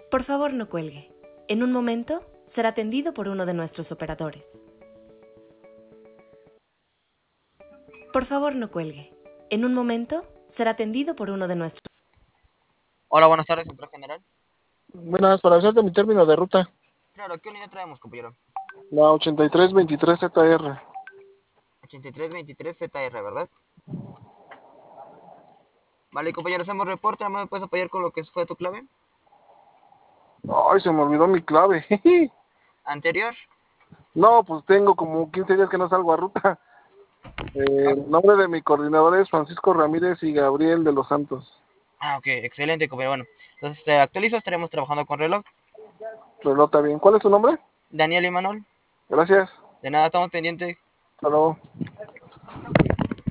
Por favor, no cuelgue. En un momento será atendido por uno de nuestros operadores. Por favor, no cuelgue. En un momento será atendido por uno de nuestros... Hola, buenas tardes, centro general. Buenas, para hacerte mi término de ruta. Claro, ¿qué unidad traemos, compañero? La 8323ZR. 8323 ZR, ¿verdad? Vale, compañero, hacemos reporte. ¿Me puedes apoyar con lo que fue tu clave? Ay, se me olvidó mi clave. Anterior. No, pues tengo como 15 días que no salgo a ruta. El nombre de mi coordinador es Francisco Ramírez y Gabriel de los Santos. Ok, excelente, compañero. Bueno, entonces te actualizo, estaremos trabajando con reloj. Relota bien. ¿Cuál es tu nombre? Daniel y Manuel, Gracias. de nada, estamos pendientes. Hasta luego.